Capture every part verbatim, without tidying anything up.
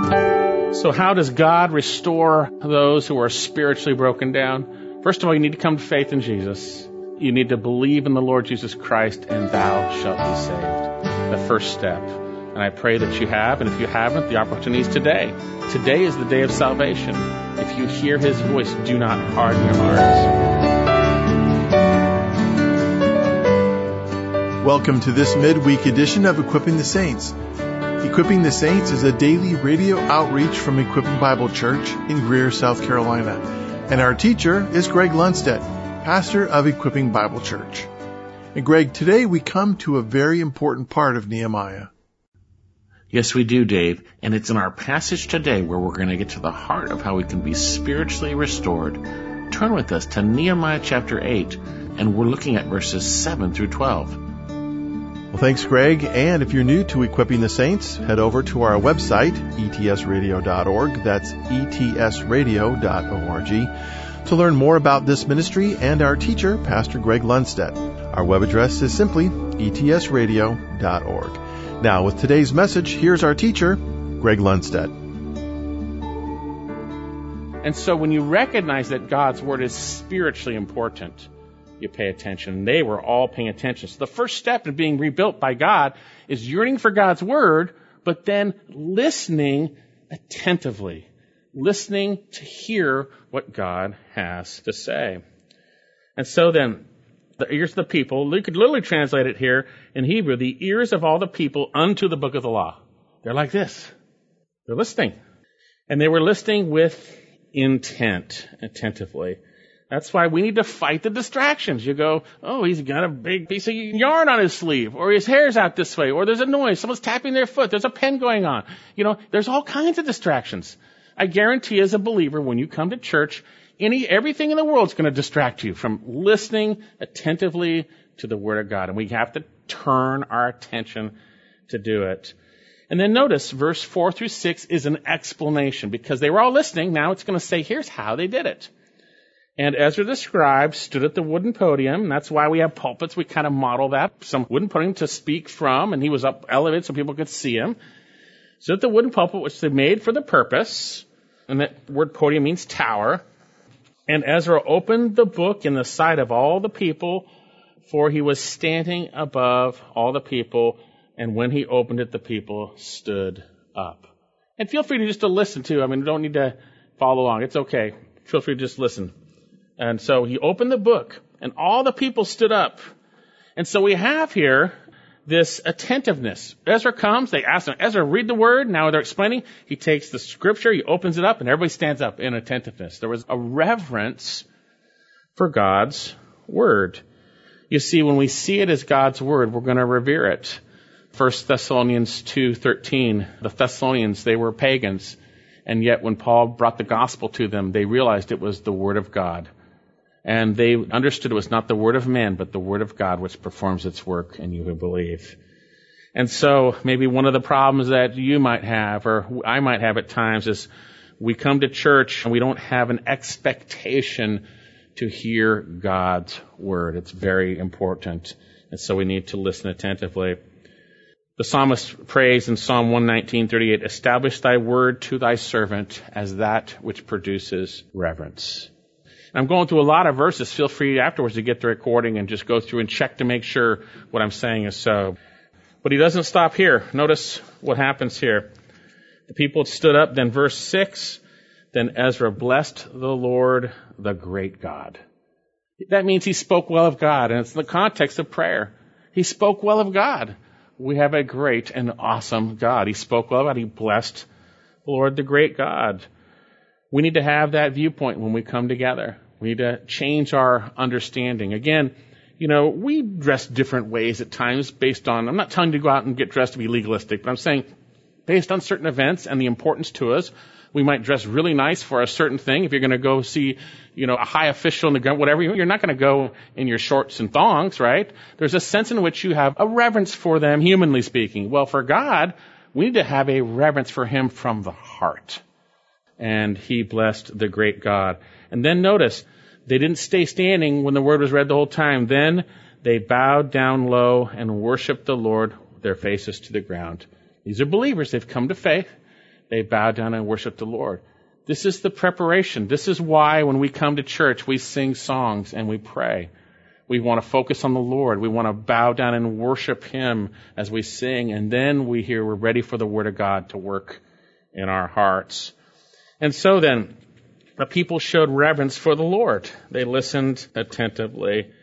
So how does God restore those who are spiritually broken down? First of all, you need to come to faith in Jesus. You need to believe in the Lord Jesus Christ, and thou shalt be saved. The first step. And I pray that you have, and if you haven't, the opportunity is today. Today is the day of salvation. If you hear His voice, do not harden your hearts. Welcome to this midweek edition of Equipping the Saints. Equipping the Saints is a daily radio outreach from Equipping Bible Church in Greer, South Carolina. And our teacher is Greg Lundstedt, pastor of Equipping Bible Church. And Greg, today we come to a very important part of Nehemiah. Yes, we do, Dave. And it's in our passage today where we're going to get to the heart of how we can be spiritually restored. Turn with us to Nehemiah chapter eight, and we're looking at verses seven through twelve. Well, thanks, Greg. And if you're new to Equipping the Saints, head over to our website, E T S radio dot org. That's E T S radio dot org to learn more about this ministry and our teacher, Pastor Greg Lundstedt. Our web address is simply E T S radio dot org. Now, with today's message, here's our teacher, Greg Lundstedt. And so when you recognize that God's Word is spiritually important, you pay attention. They were all paying attention. So the first step in being rebuilt by God is yearning for God's Word, but then listening attentively. Listening to hear what God has to say. And so then, the ears of the people, you could literally translate it here in Hebrew, the ears of all the people unto the book of the law. They're like this. They're listening. And they were listening with intent, attentively. That's why we need to fight the distractions. You go, oh, he's got a big piece of yarn on his sleeve, or his hair's out this way, or there's a noise, someone's tapping their foot, there's a pen going on. You know, there's all kinds of distractions. I guarantee as a believer, when you come to church, any everything in the world is going to distract you from listening attentively to the Word of God. And we have to turn our attention to do it. And then notice, verse four through six is an explanation, because they were all listening. Now it's going to say, here's how they did it. And Ezra the scribe stood at the wooden podium. That's why we have pulpits. We kind of model that. Some wooden podium to speak from, and he was up elevated so people could see him. Stood at the wooden pulpit, which they made for the purpose. And that word podium means tower. And Ezra opened the book in the sight of all the people, for he was standing above all the people. And when he opened it, the people stood up. And feel free to just to listen too. I mean, you don't need to follow along. It's okay. Feel free to just listen. And so he opened the book, and all the people stood up. And so we have here this attentiveness. Ezra comes, they ask him, Ezra, read the word. Now they're explaining. He takes the scripture, he opens it up, and everybody stands up in attentiveness. There was a reverence for God's word. You see, when we see it as God's word, we're going to revere it. First Thessalonians two thirteen, the Thessalonians, they were pagans. And yet when Paul brought the gospel to them, they realized it was the word of God. And they understood it was not the word of man, but the word of God which performs its work in you who believe. And so maybe one of the problems that you might have, or I might have at times, is we come to church and we don't have an expectation to hear God's word. It's very important. And so we need to listen attentively. The psalmist prays in Psalm one nineteen thirty-eight, establish thy word to thy servant as that which produces reverence. I'm going through a lot of verses. Feel free afterwards to get the recording and just go through and check to make sure what I'm saying is so. But he doesn't stop here. Notice what happens here. The people stood up, then verse six, then Ezra blessed the Lord, the great God. That means he spoke well of God, and it's in the context of prayer. He spoke well of God. We have a great and awesome God. He spoke well of God. He blessed the Lord, the great God. We need to have that viewpoint when we come together. We need to change our understanding. Again, you know, we dress different ways at times based on, I'm not telling you to go out and get dressed to be legalistic, but I'm saying based on certain events and the importance to us, we might dress really nice for a certain thing. If you're going to go see, you know, a high official in the government, whatever, you're not going to go in your shorts and thongs, right? There's a sense in which you have a reverence for them, humanly speaking. Well, for God, we need to have a reverence for Him from the heart. And he blessed the great God. And then notice, they didn't stay standing when the word was read the whole time. Then they bowed down low and worshiped the Lord, their faces to the ground. These are believers. They've come to faith. They bow down and worship the Lord. This is the preparation. This is why when we come to church, we sing songs and we pray. We want to focus on the Lord. We want to bow down and worship Him as we sing. And then we hear we're ready for the Word of God to work in our hearts. And so then, the people showed reverence for the Lord. They listened attentively.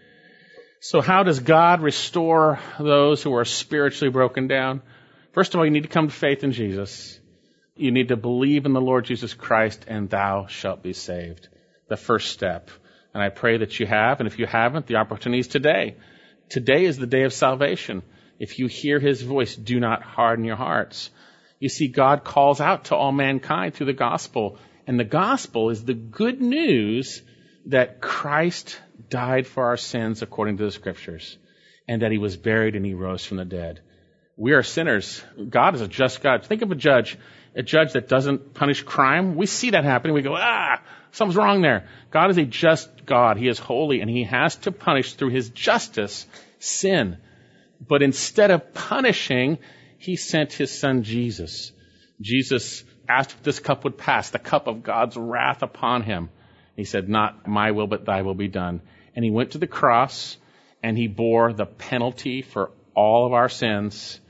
So how does God restore those who are spiritually broken down? First of all, you need to come to faith in Jesus. You need to believe in the Lord Jesus Christ, and thou shalt be saved. The first step. And I pray that you have, and if you haven't, the opportunity is today. Today is the day of salvation. If you hear His voice, do not harden your hearts. You see, God calls out to all mankind through the gospel. And the gospel is the good news that Christ died for our sins according to the Scriptures, and that He was buried and He rose from the dead. We are sinners. God is a just God. Think of a judge, a judge that doesn't punish crime. We see that happening. We go, ah, something's wrong there. God is a just God. He is holy, and He has to punish through His justice sin. But instead of punishing, He sent His Son Jesus. Jesus asked if this cup would pass, the cup of God's wrath upon Him. He said, not my will, but thy will be done. And He went to the cross, and He bore the penalty for all of our sins.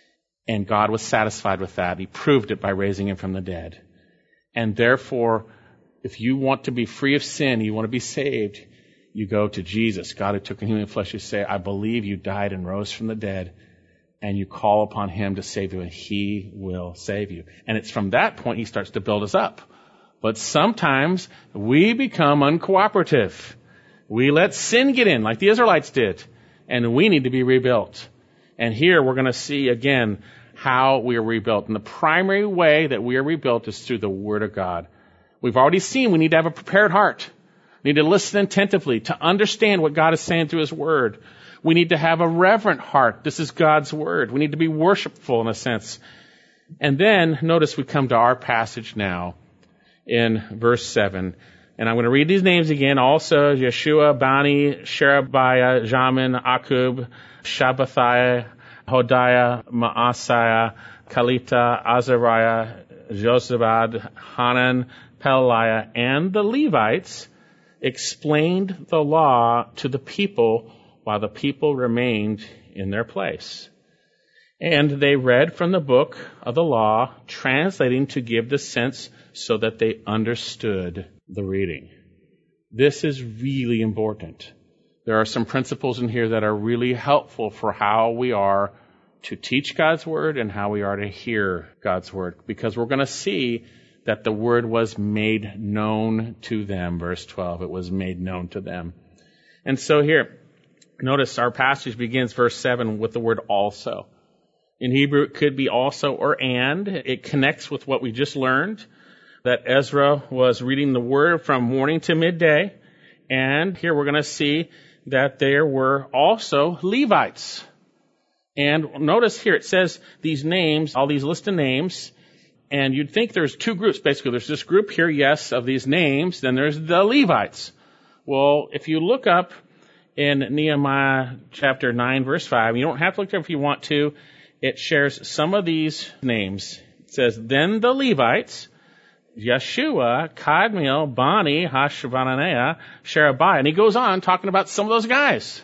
And God was satisfied with that. He proved it by raising Him from the dead. And therefore, if you want to be free of sin, you want to be saved, you go to Jesus, God who took on human flesh. You say, I believe you died and rose from the dead. And you call upon Him to save you, and He will save you. And it's from that point He starts to build us up. But sometimes we become uncooperative. We let sin get in, like the Israelites did. And we need to be rebuilt. And here we're going to see again how we are rebuilt. And the primary way that we are rebuilt is through the Word of God. We've already seen we need to have a prepared heart. We need to listen attentively to understand what God is saying through His Word. We need to have a reverent heart. This is God's Word. We need to be worshipful in a sense. And then, notice we come to our passage now in verse seven. And I'm going to read these names again. Also, Yeshua, Bani, Sherebiah, Jamin, Akub, Shabbathiah, Hodiah, Maaseiah, Kalita, Azariah, Josabad, Hanan, Pelaliah, and the Levites explained the law to the people while the people remained in their place. And they read from the book of the law, translating to give the sense so that they understood the reading. This is really important. There are some principles in here that are really helpful for how we are to teach God's Word and how we are to hear God's Word. Because we're going to see that the Word was made known to them. Verse twelve, it was made known to them. And so here, notice our passage begins verse seven with the word also. In Hebrew, it could be also or and. It connects with what we just learned, that Ezra was reading the Word from morning to midday. And here we're going to see that there were also Levites. And notice here it says these names, all these listed names, and you'd think there's two groups, basically. There's this group here, yes, of these names, then there's the Levites. Well, if you look up in Nehemiah chapter nine, verse five, you don't have to look there if you want to, it shares some of these names. It says, then the Levites, Yeshua, Kadmiel, Bani, Hashabaniah, Sherebiah. And he goes on talking about some of those guys.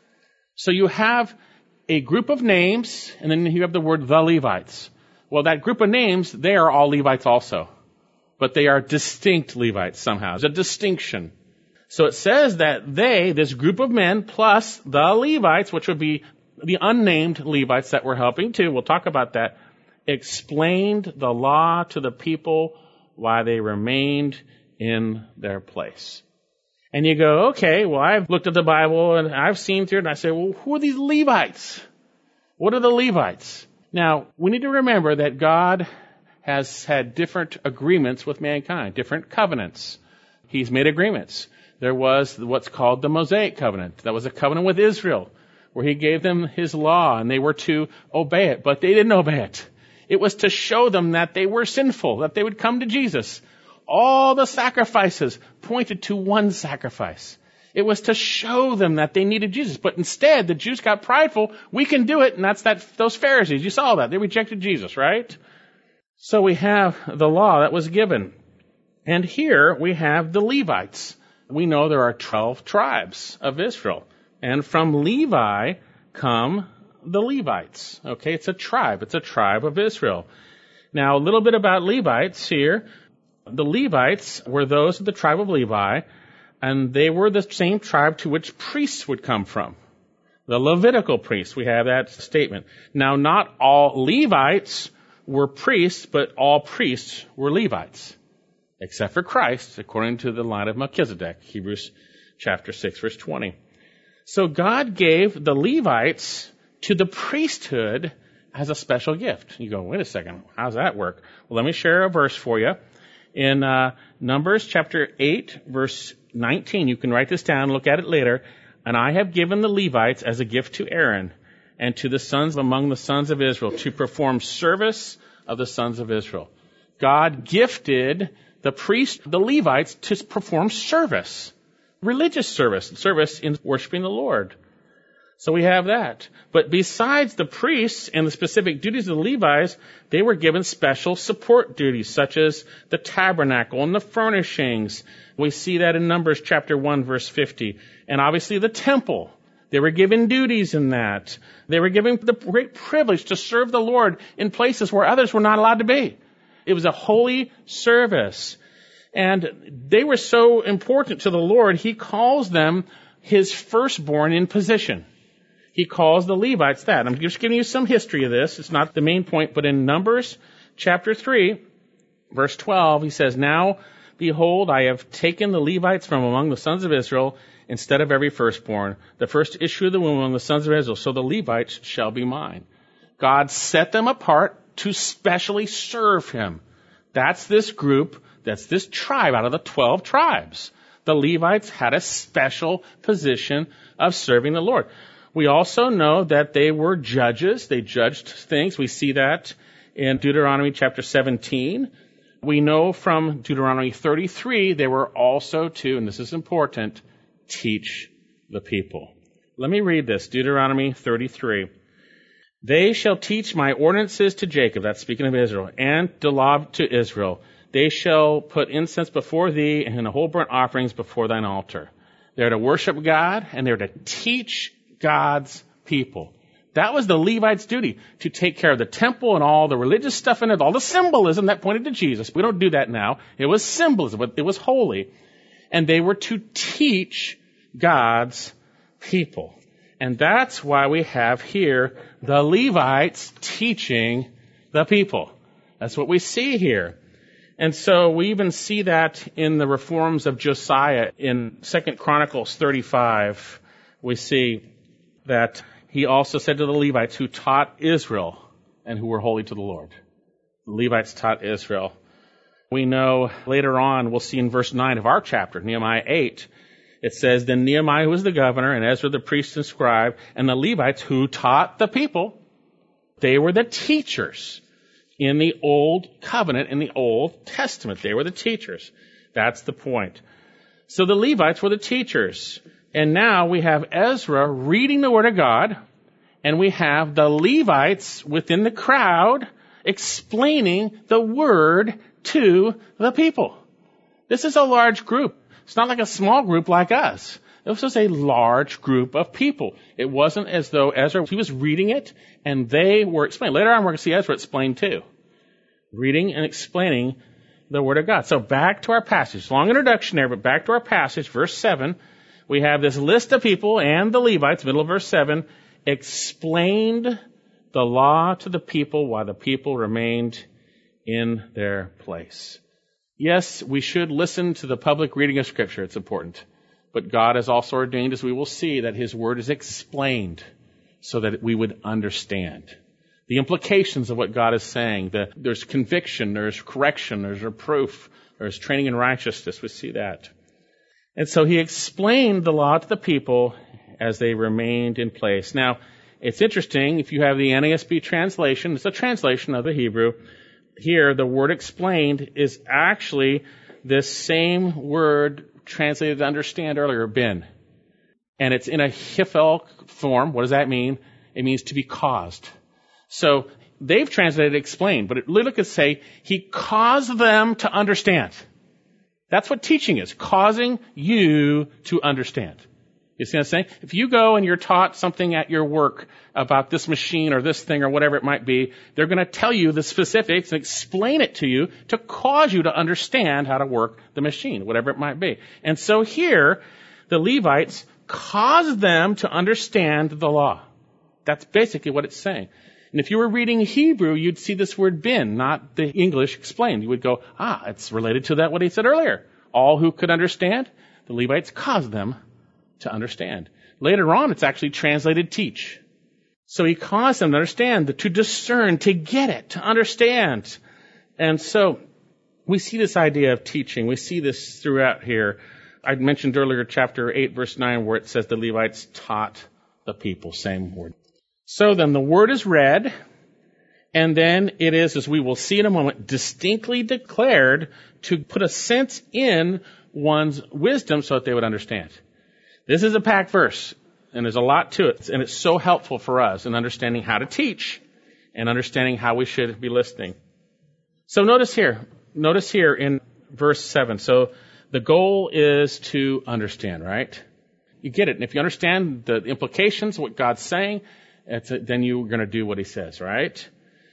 So you have a group of names, and then you have the word the Levites. Well, that group of names, they are all Levites also. But they are distinct Levites somehow. There's a distinction. So it says that they, this group of men, plus the Levites, which would be the unnamed Levites that we're helping too, we'll talk about that, explained the law to the people while they remained in their place. And you go, okay, well, I've looked at the Bible and I've seen through it, and I say, well, who are these Levites? What are the Levites? Now, we need to remember that God has had different agreements with mankind, different covenants. He's made agreements. There was what's called the Mosaic covenant. That was a covenant with Israel, where He gave them His law, and they were to obey it, but they didn't obey it. It was to show them that they were sinful, that they would come to Jesus. All the sacrifices pointed to one sacrifice. It was to show them that they needed Jesus. But instead, the Jews got prideful. We can do it, and that's that those Pharisees. You saw that. They rejected Jesus, right? So we have the law that was given. And here we have the Levites. We know there are twelve tribes of Israel. And from Levi come the Levites. Okay, it's a tribe. It's a tribe of Israel. Now, a little bit about Levites here. The Levites were those of the tribe of Levi, and they were the same tribe to which priests would come from. The Levitical priests, we have that statement. Now, not all Levites were priests, but all priests were Levites, except for Christ, according to the line of Melchizedek, Hebrews chapter six, verse twenty. So God gave the Levites to the priesthood as a special gift. You go, wait a second, how does that work? Well, let me share a verse for you. In uh, Numbers chapter eight, verse nineteen, you can write this down, look at it later. And I have given the Levites as a gift to Aaron and to the sons among the sons of Israel to perform service of the sons of Israel. God gifted the priests, the Levites, to perform service, religious service, service in worshiping the Lord. So we have that. But besides the priests and the specific duties of the Levites, they were given special support duties, such as the tabernacle and the furnishings. We see that in Numbers chapter one, verse fifty. And obviously the temple. They were given duties in that. They were given the great privilege to serve the Lord in places where others were not allowed to be. It was a holy service. And they were so important to the Lord, He calls them His firstborn in position. He calls the Levites that. I'm just giving you some history of this. It's not the main point, but in Numbers chapter three, verse twelve, He says, Now, behold, I have taken the Levites from among the sons of Israel instead of every firstborn, the first issue of the womb among the sons of Israel, so the Levites shall be mine. God set them apart to specially serve Him. That's this group, that's this tribe out of the twelve tribes. The Levites had a special position of serving the Lord. We also know that they were judges. They judged things. We see that in Deuteronomy chapter seventeen. We know from Deuteronomy thirty-three, they were also to, and this is important, teach the people. Let me read this, Deuteronomy thirty-three. They shall teach my ordinances to Jacob, that's speaking of Israel, and the law to Israel. They shall put incense before thee and the whole burnt offerings before thine altar. They're to worship God, and they're to teach God's people. That was the Levites' duty, to take care of the temple and all the religious stuff in it, all the symbolism that pointed to Jesus. We don't do that now. It was symbolism, but it was holy. And they were to teach God's people. And that's why we have here the Levites teaching the people. That's what we see here. And so we even see that in the reforms of Josiah in Second Chronicles thirty-five. We see that he also said to the Levites who taught Israel and who were holy to the Lord. The Levites taught Israel. We know later on, we'll see in verse nine of our chapter, Nehemiah eight, it says, Then Nehemiah, who was the governor, and Ezra the priest and scribe, and the Levites who taught the people, they were the teachers in the Old Covenant, in the Old Testament. They were the teachers. That's the point. So the Levites were the teachers. And now we have Ezra reading the Word of God, and we have the Levites within the crowd explaining the Word to the people. This is a large group. It's not like a small group like us. This was a large group of people. It wasn't as though Ezra, he was reading it, and they were explaining. Later on, we're going to see Ezra explain too. Reading and explaining the Word of God. So back to our passage. Long introduction there, but back to our passage, verse seven. We have this list of people and the Levites, middle of verse seven, explained the law to the people while the people remained in their place. Yes, we should listen to the public reading of Scripture. It's important. But God has also ordained, as we will see, that His Word is explained so that we would understand the implications of what God is saying. The, there's conviction, there's correction, there's reproof, there's training in righteousness. We see that. And so He explained the law to the people as they remained in place. Now, it's interesting, if you have the N A S B translation, it's a translation of the Hebrew. Here, the word explained is actually this same word translated to understand earlier, bin. And it's in a hifel form. What does that mean? It means to be caused. So they've translated explain, but it literally could say he caused them to understand. That's what teaching is, causing you to understand. You see what I'm saying? If you go and you're taught something at your work about this machine or this thing or whatever it might be, they're going to tell you the specifics and explain it to you to cause you to understand how to work the machine, whatever it might be. And so here, the Levites caused them to understand the law. That's basically what it's saying. And if you were reading Hebrew, you'd see this word bin, not the English explained. You would go, ah, it's related to that what he said earlier. All who could understand, the Levites caused them to understand. Later on, it's actually translated teach. So he caused them to understand, to discern, to get it, to understand. And so we see this idea of teaching. We see this throughout here. I mentioned earlier chapter eight, verse nine, where it says the Levites taught the people. Same word. So then the word is read, and then it is, as we will see in a moment, distinctly declared to put a sense in one's wisdom so that they would understand. This is a packed verse, and there's a lot to it, and it's so helpful for us in understanding how to teach and understanding how we should be listening. So notice here, notice here in verse seven. So the goal is to understand, right? You get it. And if you understand the implications, what God's saying, it's a, then you're going to do what he says, right?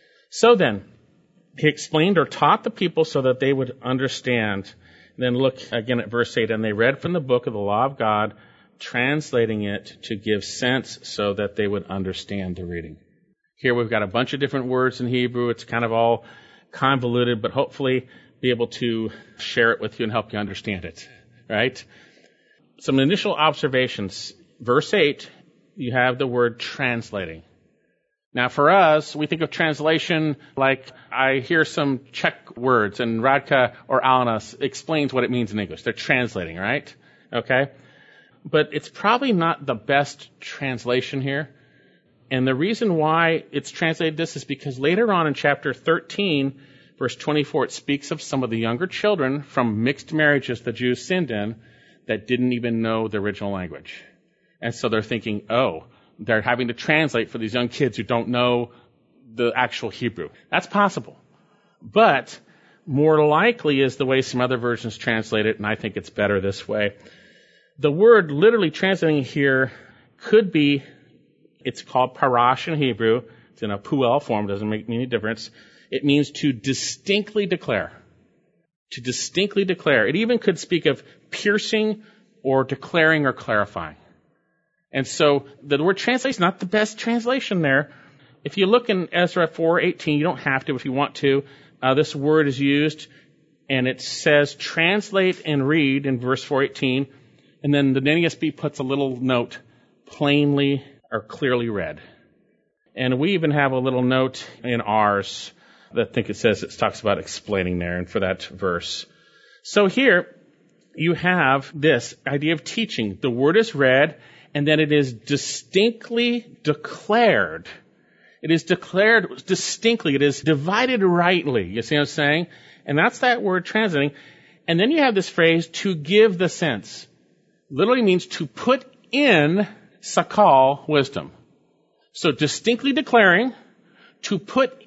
So then, he explained or taught the people so that they would understand. Then look again at verse eight. And they read from the book of the law of God, translating it to give sense so that they would understand the reading. Here we've got a bunch of different words in Hebrew. It's kind of all convoluted, but hopefully be able to share it with you and help you understand it, right? Some initial observations. Verse eight, you have the word translating. Now for us, we think of translation like I hear some Czech words and Radka or Alana explains what it means in English. They're translating, right? Okay? But it's probably not the best translation here. And the reason why it's translated this is because later on in chapter thirteen, verse twenty-four, it speaks of some of the younger children from mixed marriages the Jews sinned in that didn't even know the original language. And so they're thinking, oh, they're having to translate for these young kids who don't know the actual Hebrew. That's possible. But more likely is the way some other versions translate it, and I think it's better this way. The word literally translating here could be, it's called parash in Hebrew. It's in a puel form, doesn't make any difference. It means to distinctly declare. To distinctly declare. It even could speak of piercing or declaring or clarifying. And so the word translate is not the best translation there. If you look in Ezra four eighteen, you don't have to if you want to. Uh, this word is used, and it says translate and read in verse four eighteen. And then the N A S B puts a little note, plainly or clearly read. And we even have a little note in ours that I think it says, it talks about explaining there and for that verse. So here you have this idea of teaching. The word is read, and then it is distinctly declared. It is declared distinctly. It is divided rightly. You see what I'm saying? And that's that word translating. And then you have this phrase, to give the sense. Literally means to put in sakal, wisdom. So distinctly declaring, to put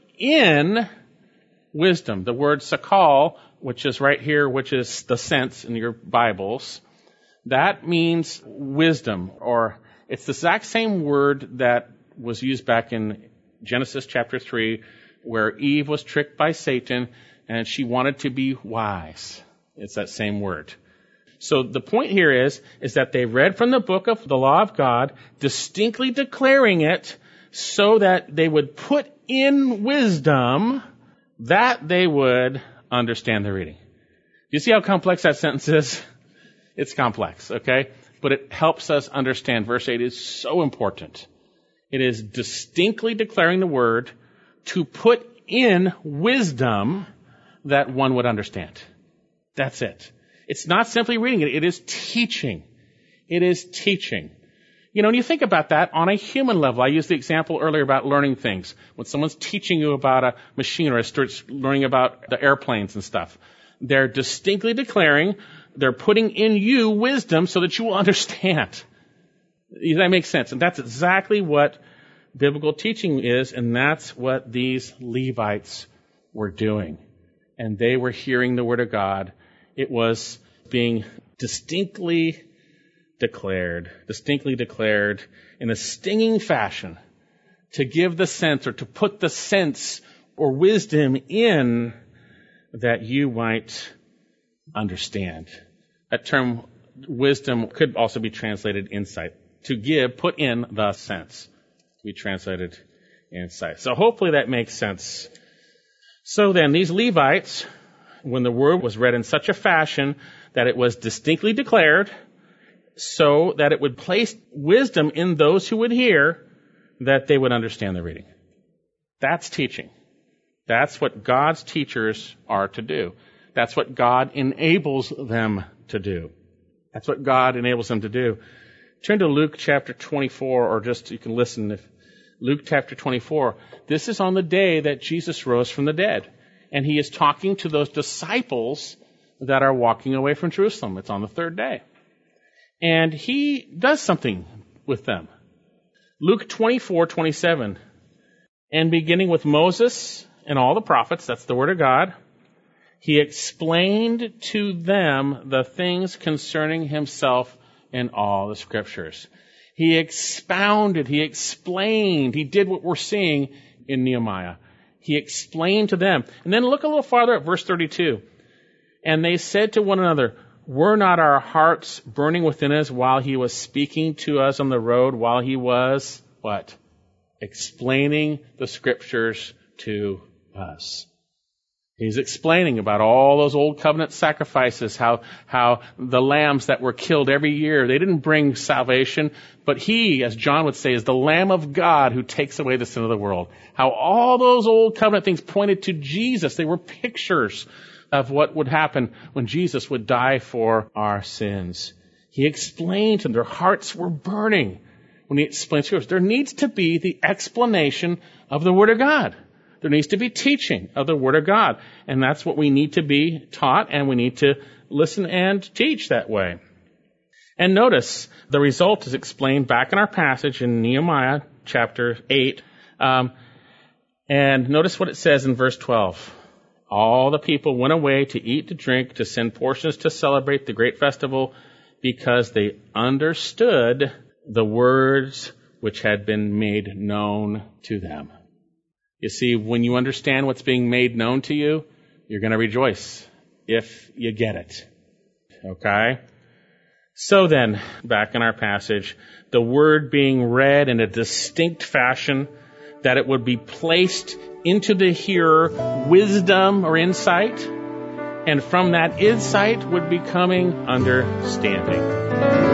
in wisdom. The word sakal, which is right here, which is the sense in your Bibles, that means wisdom, or it's the exact same word that was used back in Genesis chapter three, where Eve was tricked by Satan and she wanted to be wise. It's that same word. So the point here is, is that they read from the book of the law of God, distinctly declaring it so that they would put in wisdom that they would understand the reading. Do you see how complex that sentence is? It's complex, okay? But it helps us understand. Verse eight is so important. It is distinctly declaring the word to put in wisdom that one would understand. That's it. It's not simply reading it. It is teaching. It is teaching. You know, when you think about that on a human level, I used the example earlier about learning things. When someone's teaching you about a machine or starts learning about the airplanes and stuff, they're distinctly declaring, they're putting in you wisdom so that you will understand. Does that make sense? And that's exactly what biblical teaching is, and that's what these Levites were doing. And they were hearing the Word of God. It was being distinctly declared, distinctly declared in a stinging fashion to give the sense or to put the sense or wisdom in that you might understand. That term wisdom could also be translated insight. To give, put in the sense. To be translated insight. So hopefully that makes sense. So then, these Levites, when the word was read in such a fashion that it was distinctly declared, so that it would place wisdom in those who would hear, that they would understand the reading. That's teaching. That's what God's teachers are to do. That's what God enables them to do. That's what God enables them to do. Turn to Luke chapter twenty-four, or just, you can listen. If Luke chapter twenty-four. This is on the day that Jesus rose from the dead. And he is talking to those disciples that are walking away from Jerusalem. It's on the third day. And he does something with them. Luke twenty-four twenty-seven. And beginning with Moses and all the prophets, that's the word of God, he explained to them the things concerning himself in all the scriptures. He expounded, he explained, he did what we're seeing in Nehemiah. He explained to them. And then look a little farther at verse thirty-two. And they said to one another, were not our hearts burning within us while he was speaking to us on the road, while he was, what? Explaining the scriptures to us. He's explaining about all those old covenant sacrifices, how, how the lambs that were killed every year, they didn't bring salvation, but he, as John would say, is the Lamb of God who takes away the sin of the world. How all those old covenant things pointed to Jesus. They were pictures of what would happen when Jesus would die for our sins. He explained to them, their hearts were burning when he explained to us. There needs to be the explanation of the Word of God. There needs to be teaching of the Word of God. And that's what we need to be taught, and we need to listen and teach that way. And notice, the result is explained back in our passage in Nehemiah chapter eight. Um, and notice what it says in verse twelve. All the people went away to eat, to drink, to send portions to celebrate the great festival, because they understood the words which had been made known to them. You see, when you understand what's being made known to you, you're going to rejoice if you get it. Okay? So then, back in our passage, the word being read in a distinct fashion, that it would be placed into the hearer wisdom or insight, and from that insight would be coming understanding.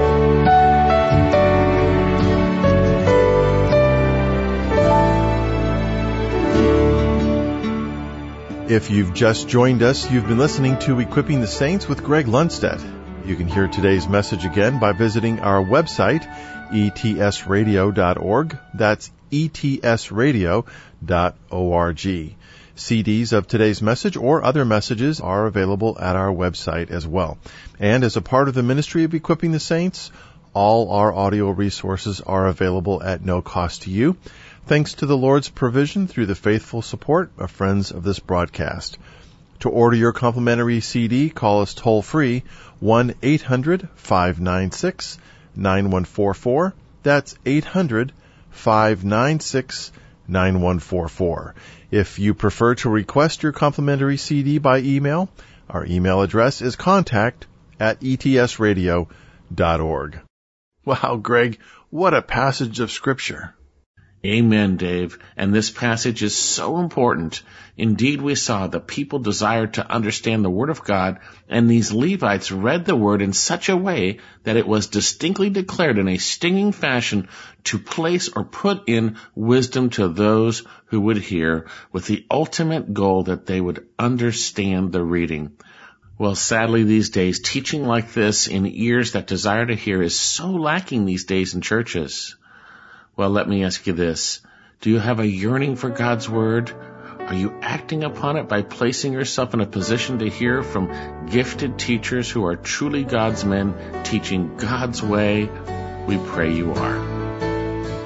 If you've just joined us, you've been listening to Equipping the Saints with Greg Lundstedt. You can hear today's message again by visiting our website, e t s radio dot org. That's e t s radio dot org. C Ds of today's message or other messages are available at our website as well. And as a part of the ministry of Equipping the Saints, all our audio resources are available at no cost to you, thanks to the Lord's provision through the faithful support of friends of this broadcast. To order your complimentary C D, call us toll-free, one eight hundred five nine six nine one four four. That's eight hundred five nine six nine one four four. If you prefer to request your complimentary C D by email, our email address is contact at e t s radio dot org. Wow, Greg, what a passage of Scripture. Amen, Dave. And this passage is so important. Indeed, we saw the people desired to understand the Word of God, and these Levites read the Word in such a way that it was distinctly declared in a stinging fashion to place or put in wisdom to those who would hear, with the ultimate goal that they would understand the reading. Well, sadly these days, teaching like this in ears that desire to hear is so lacking these days in churches. Well, let me ask you this. Do you have a yearning for God's Word? Are you acting upon it by placing yourself in a position to hear from gifted teachers who are truly God's men, teaching God's way? We pray you are.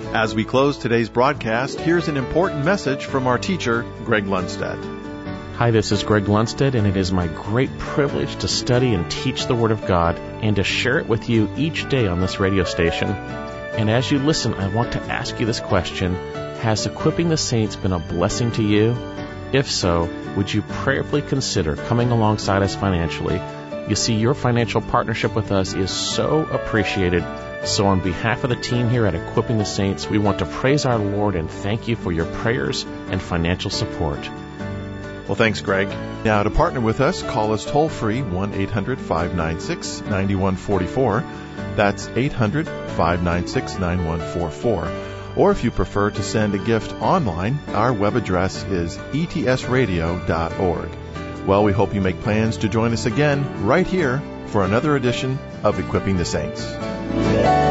As we close today's broadcast, here's an important message from our teacher, Greg Lundstedt. Hi, this is Greg Lundstedt, and it is my great privilege to study and teach the Word of God and to share it with you each day on this radio station. And as you listen, I want to ask you this question: has Equipping the Saints been a blessing to you? If so, would you prayerfully consider coming alongside us financially? You see, your financial partnership with us is so appreciated. So on behalf of the team here at Equipping the Saints, we want to praise our Lord and thank you for your prayers and financial support. Well, thanks, Greg. Now, to partner with us, call us toll-free, one eight hundred five nine six nine one four four. That's eight hundred five nine six nine one four four. Or if you prefer to send a gift online, our web address is e t s radio dot org. Well, we hope you make plans to join us again right here for another edition of Equipping the Saints.